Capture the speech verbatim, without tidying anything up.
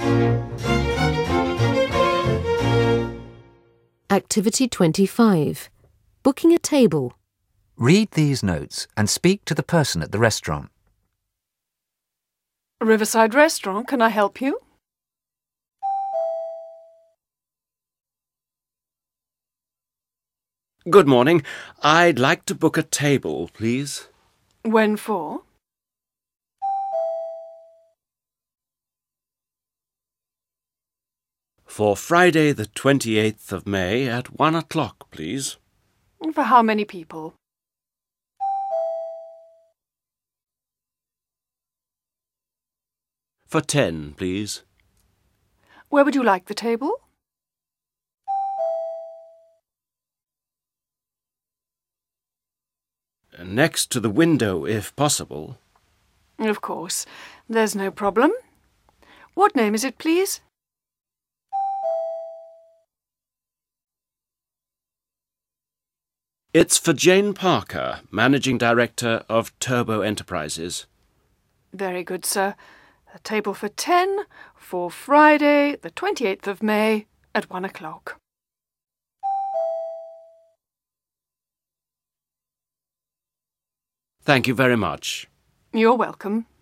Activity twenty-five. Booking a table. Read these notes and speak to the person at the restaurant. Riverside Restaurant, can I help you? Good morning. I'd like to book a table, please. When for? For Friday the twenty-eighth of May at one o'clock, please. For how many people? For ten, please. Where would you like the table? Next to the window, if possible. Of course. There's no problem. What name is it, please? It's for Jane Parker, Managing Director of Turbo Enterprises. Very good, sir. A table for ten for Friday, the twenty-eighth of May at one o'clock. Thank you very much. You're welcome.